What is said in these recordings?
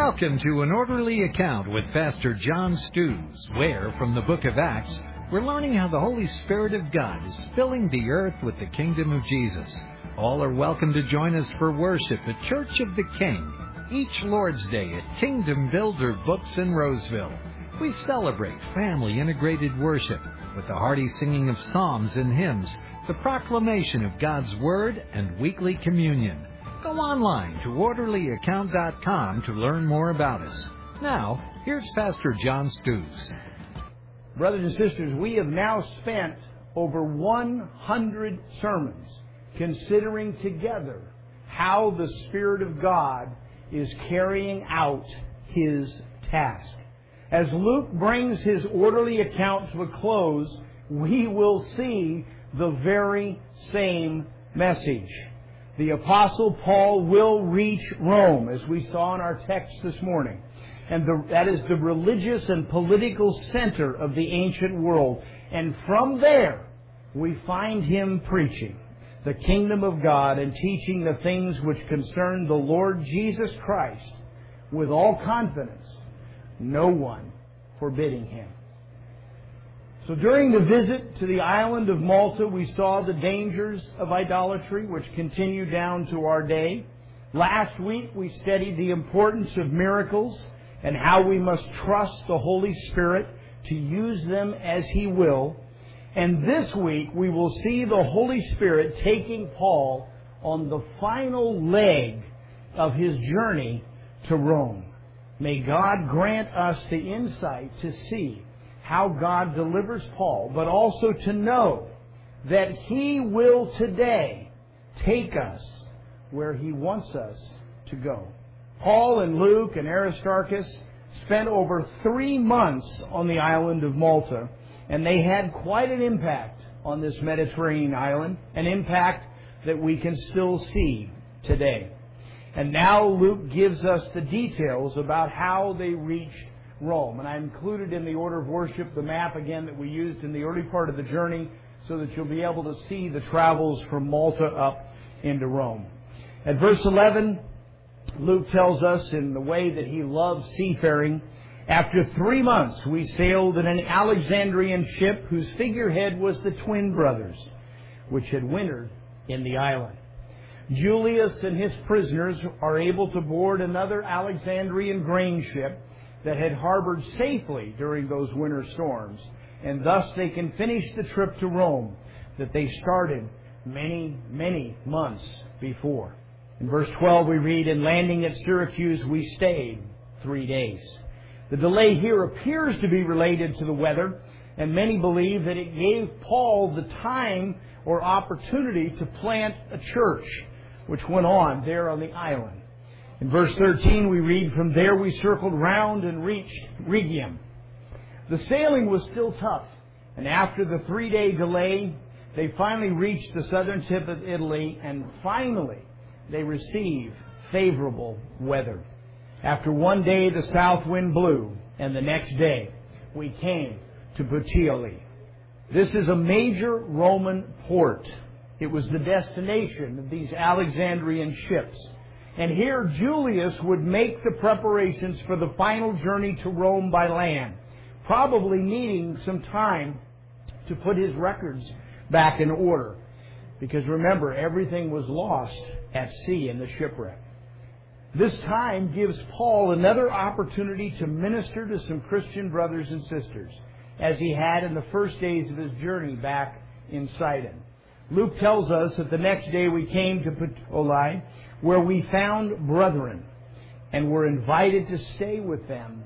Welcome to An Orderly Account with Pastor John Stews, where, from the book of Acts, we're learning how the Holy Spirit of God is filling the earth with the kingdom of Jesus. All are welcome to join us for worship at Church of the King, each Lord's Day at Kingdom Builder Books in Roseville. We celebrate family-integrated worship with the hearty singing of psalms and hymns, the proclamation of God's Word, and weekly communion. Go online to orderlyaccount.com to learn more about us. Now, here's Pastor John Stews. Brothers and sisters, we have now spent over 100 sermons considering together how the Spirit of God is carrying out His task. As Luke brings his orderly account to a close, we will see the very same message. The Apostle Paul will reach Rome, as we saw in our text this morning. And that is the religious and political center of the ancient world. And from there, we find him preaching the kingdom of God and teaching the things which concern the Lord Jesus Christ with all confidence, no one forbidding him. So during the visit to the island of Malta, we saw the dangers of idolatry, which continue down to our day. Last week, we studied the importance of miracles and how we must trust the Holy Spirit to use them as He will. And this week, we will see the Holy Spirit taking Paul on the final leg of his journey to Rome. May God grant us the insight to see how God delivers Paul, but also to know that He will today take us where He wants us to go. Paul and Luke and Aristarchus spent over 3 months on the island of Malta, and they had quite an impact on this Mediterranean island, an impact that we can still see today. And now Luke gives us the details about how they reached Rome. And I included in the order of worship the map again that we used in the early part of the journey so that you'll be able to see the travels from Malta up into Rome. At verse 11, Luke tells us in the way that he loved seafaring, after 3 months we sailed in an Alexandrian ship whose figurehead was the twin brothers, which had wintered in the island. Julius and his prisoners are able to board another Alexandrian grain ship that had harbored safely during those winter storms, and thus they can finish the trip to Rome that they started many, many months before. In verse 12 we read, "In landing at Syracuse we stayed 3 days." The delay here appears to be related to the weather, and many believe that it gave Paul the time or opportunity to plant a church, which went on there on the island. In verse 13 we read, "From there we circled round and reached Rhegium." The sailing was still tough, and after the 3-day delay, they finally reached the southern tip of Italy, and finally they received favorable weather. After 1 day the south wind blew, and the next day we came to Puteoli. This is a major Roman port. It was the destination of these Alexandrian ships. And here Julius would make the preparations for the final journey to Rome by land, probably needing some time to put his records back in order. Because remember, everything was lost at sea in the shipwreck. This time gives Paul another opportunity to minister to some Christian brothers and sisters, as he had in the first days of his journey back in Sidon. Luke tells us that the next day we came to Puteoli, where we found brethren and were invited to stay with them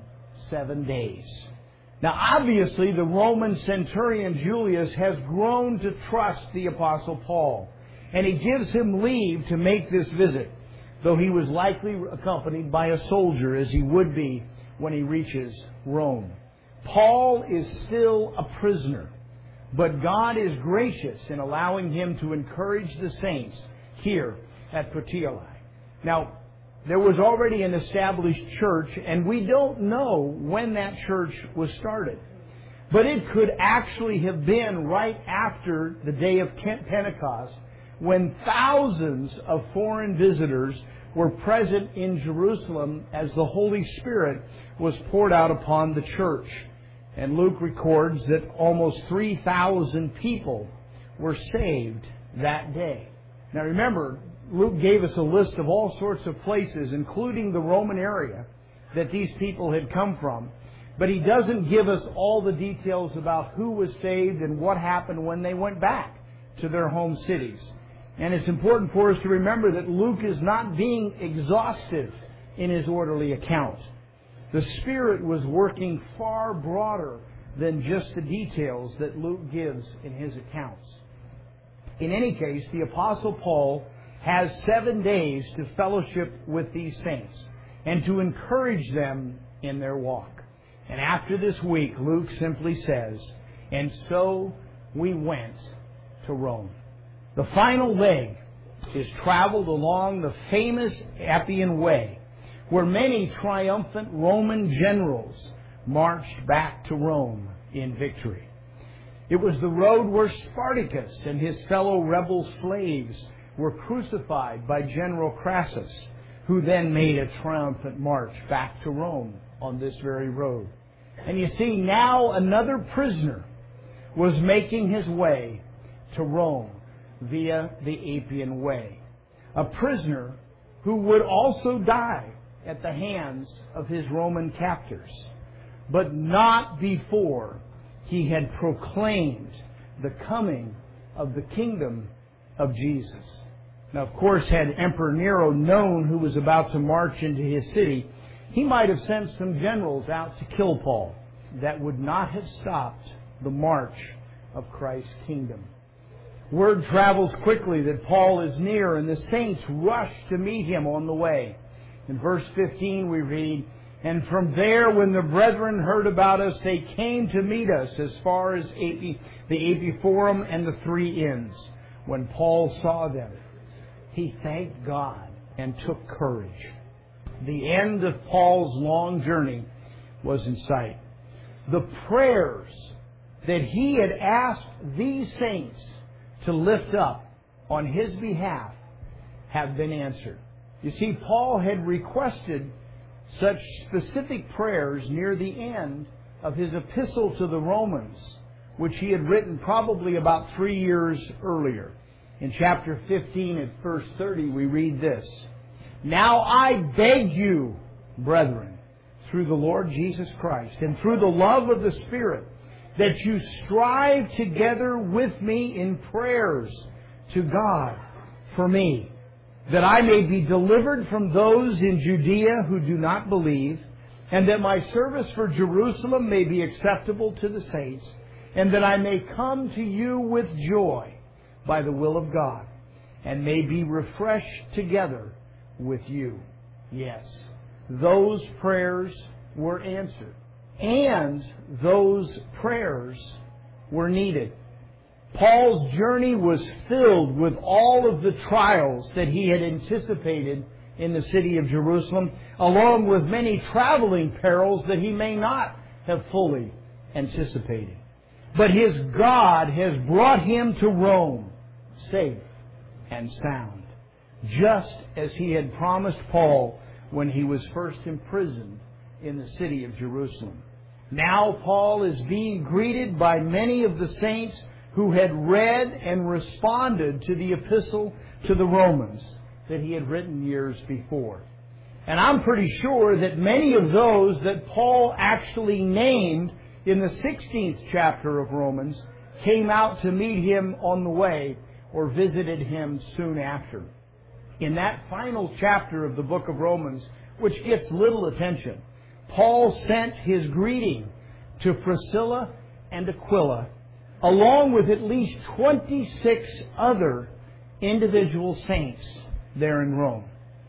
7 days. Now, obviously, the Roman centurion Julius has grown to trust the Apostle Paul, and he gives him leave to make this visit, though he was likely accompanied by a soldier, as he would be when he reaches Rome. Paul is still a prisoner, but God is gracious in allowing him to encourage the saints here at Puteoli. Now, there was already an established church, and we don't know when that church was started. But it could actually have been right after the day of Pentecost, when thousands of foreign visitors were present in Jerusalem as the Holy Spirit was poured out upon the church. And Luke records that almost 3,000 people were saved that day. Now remember, Luke gave us a list of all sorts of places, including the Roman area, that these people had come from. But he doesn't give us all the details about who was saved and what happened when they went back to their home cities. And it's important for us to remember that Luke is not being exhaustive in his orderly account. The Spirit was working far broader than just the details that Luke gives in his accounts. In any case, the Apostle Paul has 7 days to fellowship with these saints and to encourage them in their walk. And after this week, Luke simply says, "And so we went to Rome." The final leg is traveled along the famous Appian Way, where many triumphant Roman generals marched back to Rome in victory. It was the road where Spartacus and his fellow rebel slaves were crucified by General Crassus, who then made a triumphant march back to Rome on this very road. And you see, now another prisoner was making his way to Rome via the Appian Way. A prisoner who would also die at the hands of his Roman captors, but not before he had proclaimed the coming of the kingdom of Jesus. Now, of course, had Emperor Nero known who was about to march into his city, he might have sent some generals out to kill Paul. That would not have stopped the march of Christ's kingdom. Word travels quickly that Paul is near, and the saints rush to meet him on the way. In verse 15 we read, "And from there, when the brethren heard about us, they came to meet us as far as the Apiforum and the Three Inns. When Paul saw them, he thanked God and took courage." The end of Paul's long journey was in sight. The prayers that he had asked these saints to lift up on his behalf have been answered. You see, Paul had requested such specific prayers near the end of his epistle to the Romans, which he had written probably about 3 years earlier. In chapter 15 at verse 30 we read this, "Now I beg you, brethren, through the Lord Jesus Christ and through the love of the Spirit, that you strive together with me in prayers to God for me, that I may be delivered from those in Judea who do not believe, and that my service for Jerusalem may be acceptable to the saints, and that I may come to you with joy by the will of God, and may be refreshed together with you." Yes, those prayers were answered. And those prayers were needed. Paul's journey was filled with all of the trials that he had anticipated in the city of Jerusalem, along with many traveling perils that he may not have fully anticipated. But his God has brought him to Rome safe and sound, just as he had promised Paul when he was first imprisoned in the city of Jerusalem. Now Paul is being greeted by many of the saints who had read and responded to the epistle to the Romans that he had written years before. And I'm pretty sure that many of those that Paul actually named in the 16th chapter of Romans came out to meet him on the way or visited him soon after. In that final chapter of the book of Romans, which gets little attention, Paul sent his greeting to Priscilla and Aquila, along with at least 26 other individual saints there in Rome.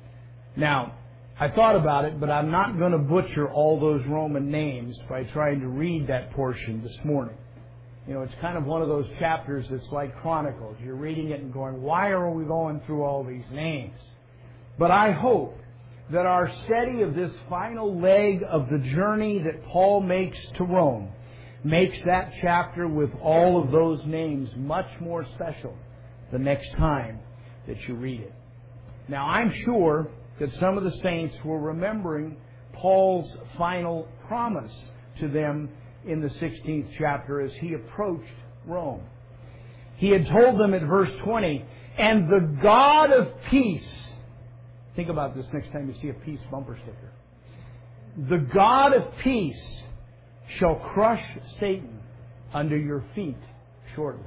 Now, I thought about it, but I'm not going to butcher all those Roman names by trying to read that portion this morning. You know, it's kind of one of those chapters that's like Chronicles. You're reading it and going, why are we going through all these names? But I hope that our study of this final leg of the journey that Paul makes to Rome makes that chapter with all of those names much more special the next time that you read it. Now, I'm sure that some of the saints were remembering Paul's final promise to them in the 16th chapter as he approached Rome. He had told them at verse 20, "And the God of peace," think about this next time you see a peace bumper sticker, "the God of peace shall crush Satan under your feet shortly."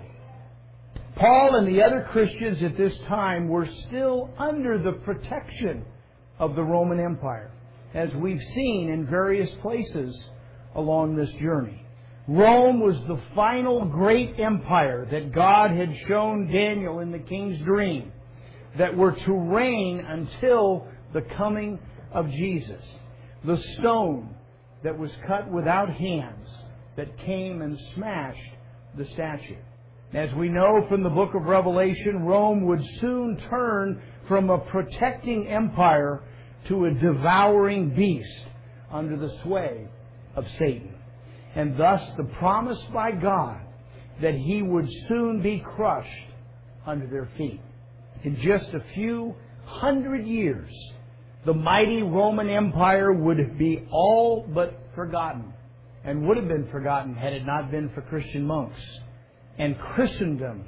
Paul and the other Christians at this time were still under the protection of the Roman Empire, as we've seen in various places along this journey. Rome was the final great empire that God had shown Daniel in the king's dream that were to reign until the coming of Jesus. The stone that was cut without hands that came and smashed the statue. As we know from the book of Revelation, Rome would soon turn from a protecting empire to a devouring beast under the sway of Satan. And thus the promise by God that He would soon be crushed under their feet. In just a few hundred years, the mighty Roman Empire would be all but forgotten, and would have been forgotten had it not been for Christian monks. And Christendom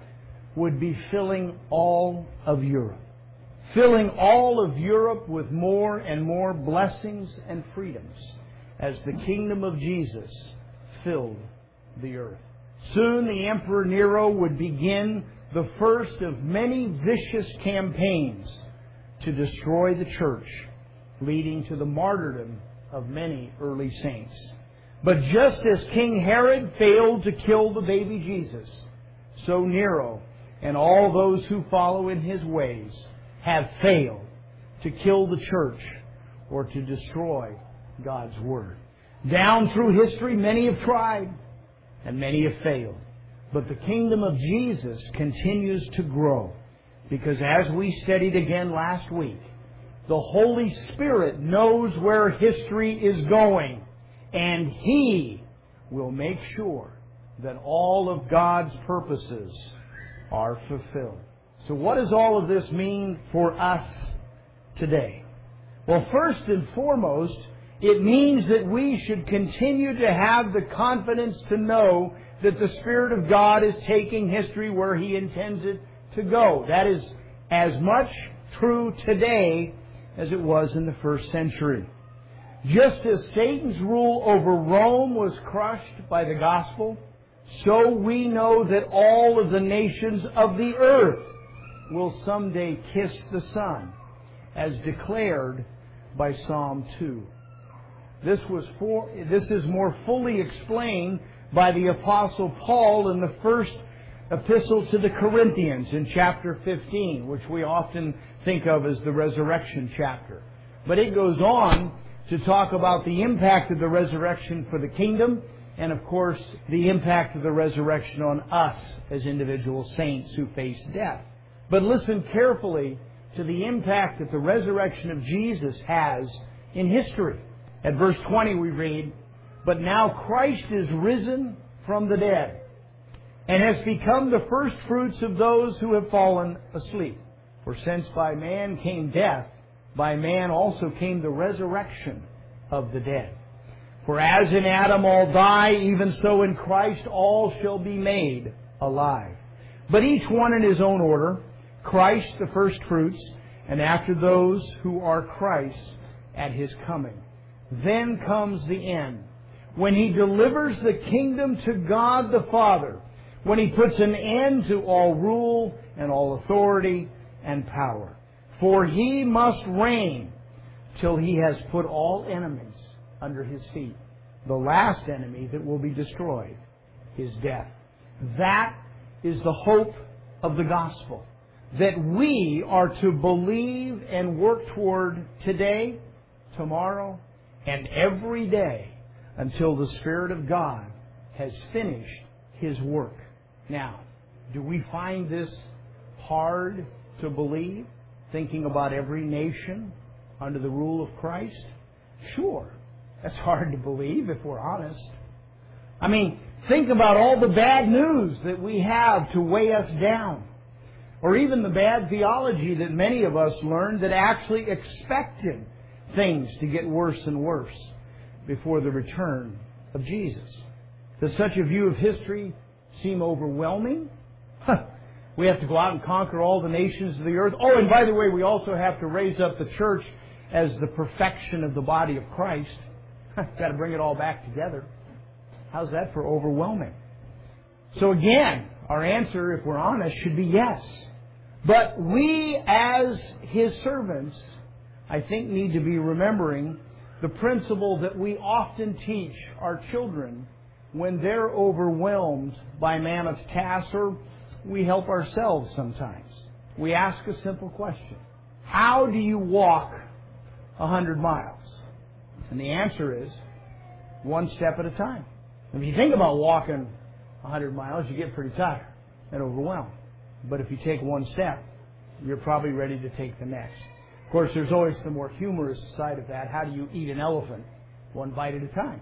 would be filling all of Europe. Filling all of Europe with more and more blessings and freedoms as the kingdom of Jesus filled the earth. Soon the Emperor Nero would begin the first of many vicious campaigns to destroy the church, leading to the martyrdom of many early saints. But just as King Herod failed to kill the baby Jesus, so Nero and all those who follow in his ways have failed to kill the church or to destroy God's Word. Down through history, many have tried and many have failed. But the kingdom of Jesus continues to grow because, as we studied again last week, the Holy Spirit knows where history is going, and He will make sure that all of God's purposes are fulfilled. So what does all of this mean for us today? Well, first and foremost, it means that we should continue to have the confidence to know that the Spirit of God is taking history where He intends it to go. That is as much true today as it was in the first century. Just as Satan's rule over Rome was crushed by the gospel, so we know that all of the nations of the earth will someday kiss the Son, as declared by Psalm 2. This is more fully explained by the Apostle Paul in the first epistle to the Corinthians in chapter 15, which we often think of as the resurrection chapter. But it goes on to talk about the impact of the resurrection for the kingdom and, of course, the impact of the resurrection on us as individual saints who face death. But listen carefully to the impact that the resurrection of Jesus has in history. At verse 20 we read, "But now Christ is risen from the dead, and has become the first fruits of those who have fallen asleep. For since by man came death, by man also came the resurrection of the dead. For as in Adam all die, even so in Christ all shall be made alive. But each one in his own order, Christ the first fruits, and after those who are Christ's at His coming. Then comes the end, when He delivers the kingdom to God the Father, when He puts an end to all rule and all authority and power. For He must reign till He has put all enemies under His feet. The last enemy that will be destroyed is death." That is the hope of the gospel, that we are to believe and work toward today, tomorrow, and every day until the Spirit of God has finished His work. Now, do we find this hard to believe, thinking about every nation under the rule of Christ? Sure. That's hard to believe if we're honest. I mean, think about all the bad news that we have to weigh us down. Or even the bad theology that many of us learned that actually expected things to get worse and worse before the return of Jesus. Does such a view of history seem overwhelming? We have to go out and conquer all the nations of the earth. Oh, and by the way, we also have to raise up the church as the perfection of the body of Christ. Got to bring it all back together. How's that for overwhelming? So again, our answer, if we're honest, should be yes. But we as His servants, I think, need to be remembering the principle that we often teach our children when they're overwhelmed by mammoth tasks, or we help ourselves sometimes. We ask a simple question. How do you walk 100 miles? And the answer is one step at a time. If you think about walking 100 miles, you get pretty tired and overwhelmed. But if you take one step, you're probably ready to take the next. Of course, there's always the more humorous side of that. How do you eat an elephant? One bite at a time.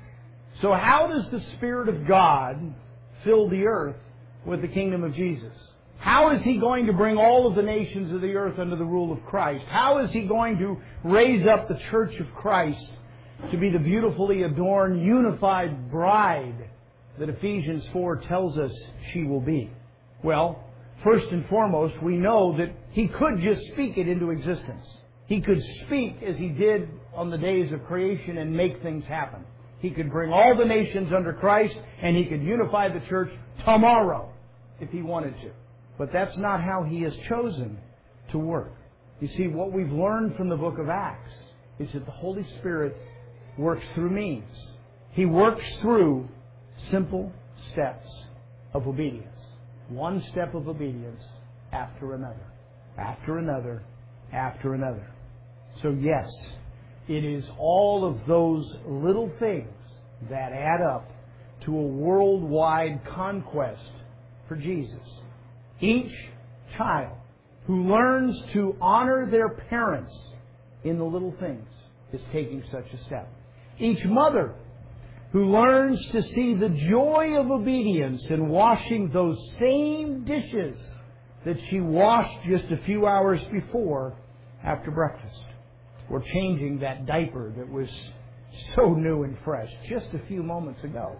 So how does the Spirit of God fill the earth with the kingdom of Jesus? How is He going to bring all of the nations of the earth under the rule of Christ? How is He going to raise up the church of Christ to be the beautifully adorned, unified bride that Ephesians 4 tells us she will be? Well, first and foremost, we know that He could just speak it into existence. He could speak as He did on the days of creation and make things happen. He could bring all the nations under Christ, and He could unify the church tomorrow if He wanted to. But that's not how He has chosen to work. You see, what we've learned from the book of Acts is that the Holy Spirit works through means. He works through simple steps of obedience. One step of obedience after another, after another, after another. So yes, it is all of those little things that add up to a worldwide conquest for Jesus. Each child who learns to honor their parents in the little things is taking such a step. Each mother who learns to see the joy of obedience in washing those same dishes that she washed just a few hours before after breakfast, or changing that diaper that was so new and fresh just a few moments ago.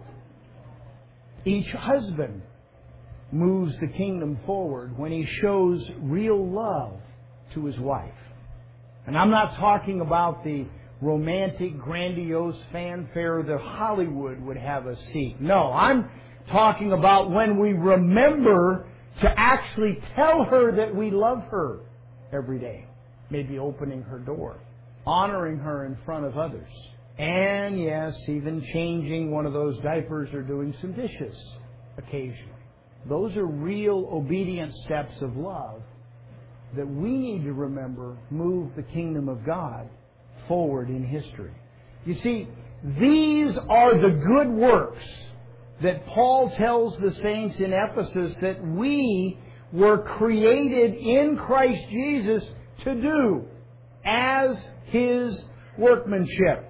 Each husband moves the kingdom forward when he shows real love to his wife. And I'm not talking about the romantic, grandiose fanfare that Hollywood would have us seek. No, I'm talking about when we remember to actually tell her that we love her every day. Maybe opening her door, honoring her in front of others. And yes, even changing one of those diapers or doing some dishes occasionally. Those are real obedient steps of love that we need to remember move the kingdom of God forward in history. You see, these are the good works that Paul tells the saints in Ephesus that we were created in Christ Jesus to do as His workmanship.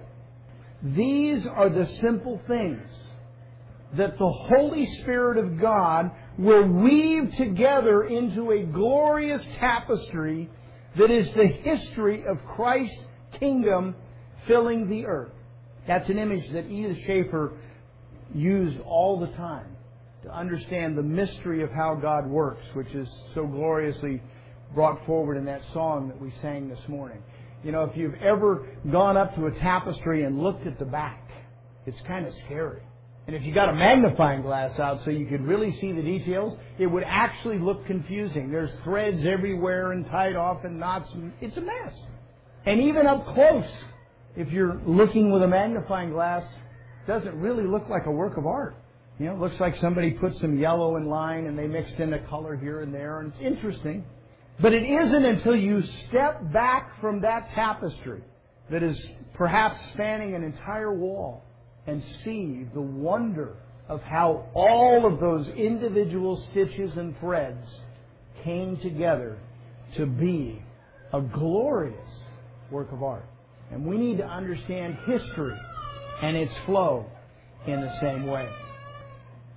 These are the simple things that the Holy Spirit of God will weave together into a glorious tapestry that is the history of Christ's kingdom filling the earth. That's an image that Edith Schaeffer used all the time to understand the mystery of how God works, which is so gloriously brought forward in that song that we sang this morning. You know, if you've ever gone up to a tapestry and looked at the back, it's kind of scary. And if you got a magnifying glass out so you could really see the details, it would actually look confusing. There's threads everywhere and tied off in knots. It's a mess. And even up close, if you're looking with a magnifying glass, it doesn't really look like a work of art. You know, it looks like somebody put some yellow in line and they mixed in a color here and there, and it's interesting. But it isn't until you step back from that tapestry that is perhaps spanning an entire wall and see the wonder of how all of those individual stitches and threads came together to be a glorious work of art. And we need to understand history and its flow in the same way.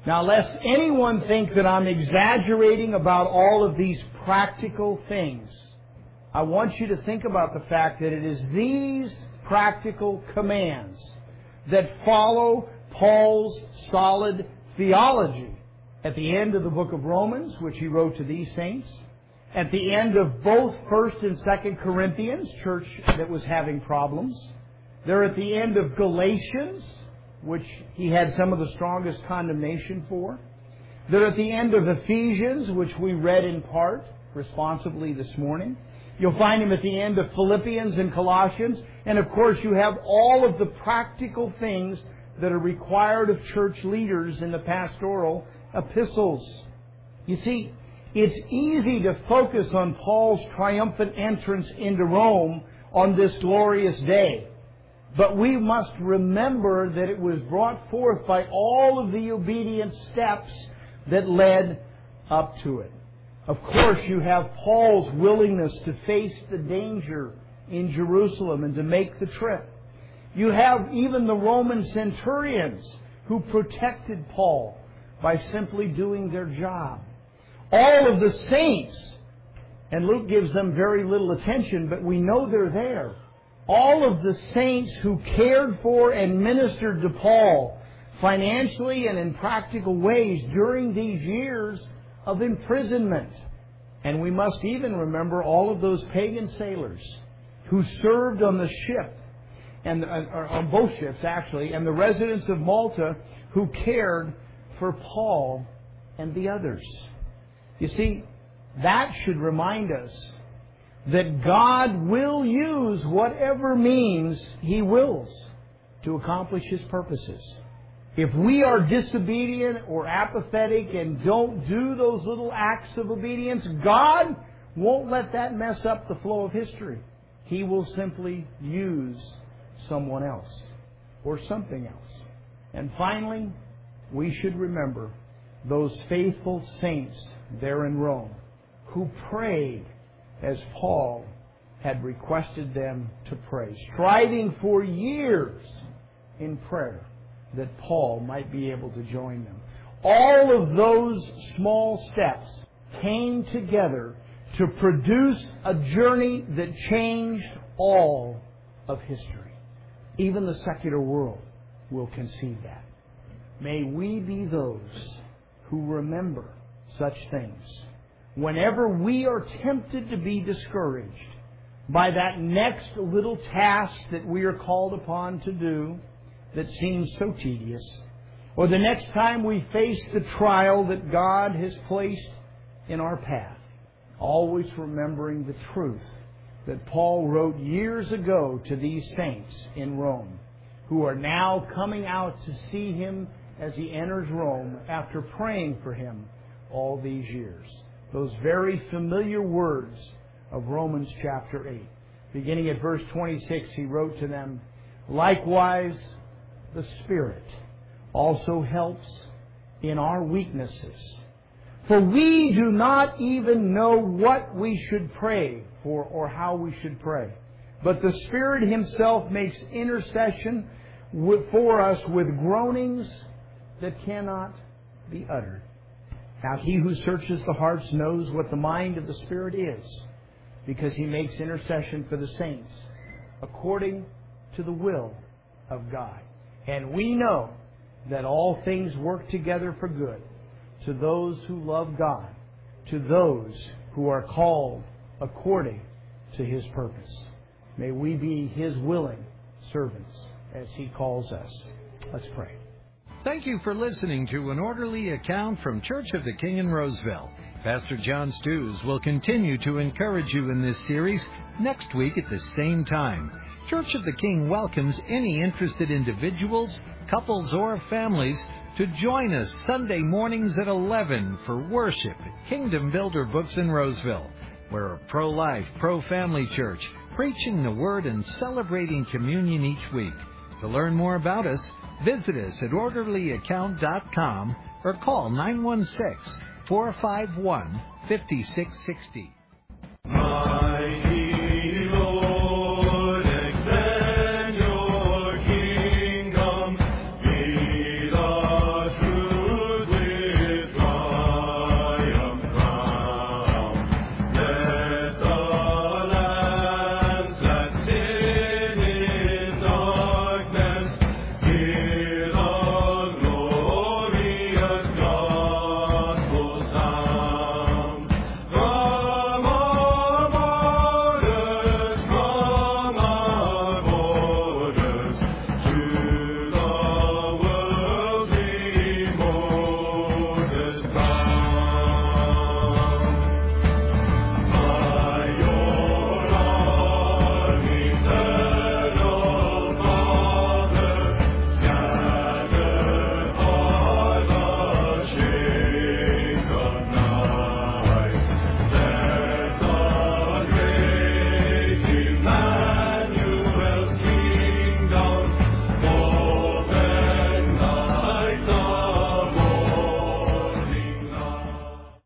Now, lest anyone think that I'm exaggerating about all of these practical things, I want you to think about the fact that it is these practical commands that follow Paul's solid theology at the end of the book of Romans, which he wrote to these saints, at the end of both 1st and 2nd Corinthians, church that was having problems. They're at the end of Galatians, which he had some of the strongest condemnation for. They're at the end of Ephesians, which we read in part responsibly this morning. You'll find him at the end of Philippians and Colossians. And of course, you have all of the practical things that are required of church leaders in the pastoral epistles. You see, it's easy to focus on Paul's triumphant entrance into Rome on this glorious day. But we must remember that it was brought forth by all of the obedient steps that led up to it. Of course, you have Paul's willingness to face the danger in Jerusalem and to make the trip. You have even the Roman centurions who protected Paul by simply doing their job. All of the saints, and Luke gives them very little attention, but we know they're there. All of the saints who cared for and ministered to Paul financially and in practical ways during these years of imprisonment. And we must even remember all of those pagan sailors who served on the ship, and on both ships actually, and the residents of Malta who cared for Paul and the others. You see, that should remind us that God will use whatever means He wills to accomplish His purposes. If we are disobedient or apathetic and don't do those little acts of obedience, God won't let that mess up the flow of history. He will simply use someone else or something else. And finally, we should remember those faithful saints there in Rome who prayed as Paul had requested them to pray, striving for years in prayer that Paul might be able to join them. All of those small steps came together to produce a journey that changed all of history. Even the secular world will concede that. May we be those who remember such things whenever we are tempted to be discouraged by that next little task that we are called upon to do that seems so tedious, or the next time we face the trial that God has placed in our path, always remembering the truth that Paul wrote years ago to these saints in Rome, who are now coming out to see him as he enters Rome after praying for him all these years. Those very familiar words of Romans chapter 8. Beginning at verse 26, he wrote to them, "Likewise, the Spirit also helps in our weaknesses. For we do not even know what we should pray for or how we should pray. But the Spirit Himself makes intercession for us with groanings that cannot be uttered. Now He who searches the hearts knows what the mind of the Spirit is, because He makes intercession for the saints according to the will of God. And we know that all things work together for good to those who love God, to those who are called according to His purpose." May we be His willing servants as He calls us. Let's pray. Thank you for listening to An Orderly Account from Church of the King in Roseville. Pastor John Stews will continue to encourage you in this series next week at the same time. Church of the King welcomes any interested individuals, couples, or families to join us Sunday mornings at 11 for worship at Kingdom Builder Books in Roseville. We're a pro-life, pro-family church, preaching the Word and celebrating communion each week. To learn more about us, visit us at orderlyaccount.com or call 916-451-5660.